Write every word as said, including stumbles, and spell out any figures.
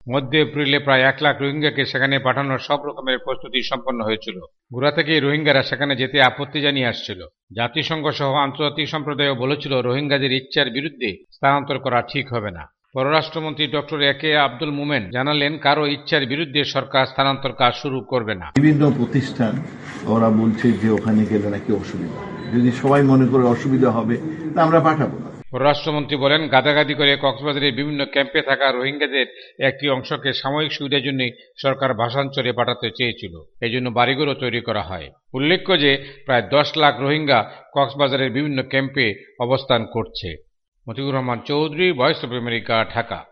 মধ্য এপ্রিলে প্রায় এক লাখ রোহিঙ্গাকে সেখানে পাঠানোর সব রকমের প্রস্তুতি সম্পন্ন হয়েছিল। গোড়া থেকেই রোহিঙ্গারা সেখানে যেতে আপত্তি জানিয়ে আসছিল। জাতিসংঘ সহ আন্তর্জাতিক সম্প্রদায়ও বলেছিল রোহিঙ্গাদের ইচ্ছার বিরুদ্ধে স্থানান্তর করা ঠিক হবে না। পররাষ্ট্রমন্ত্রী ডক্টর এ কে আব্দুল মোমেন জানালেন, কারো ইচ্ছার বিরুদ্ধে সরকার স্থানান্তর কাজ শুরু করবে না। বিভিন্ন প্রতিষ্ঠান ওরা বলছে যে ওখানে গেলে নাকি অসুবিধা, যদি সবাই মনে করে অসুবিধা হবে তা আমরা পাঠাবো না। পররাষ্ট্রমন্ত্রী বলেন, গাদাগাদি করে কক্সবাজারের বিভিন্ন ক্যাম্পে থাকা রোহিঙ্গাদের একটি অংশকে সাময়িক সুবিধার জন্য সরকার ভাসানচরে পাঠাতে চেয়েছিল। এই জন্য বাড়িঘরও তৈরি করা হয়। উল্লেখ্য যে প্রায় দশ লাখ রোহিঙ্গা কক্সবাজারের বিভিন্ন ক্যাম্পে অবস্থান করছে। Motiur Rahman Chowdhury, voice of America, Dhaka.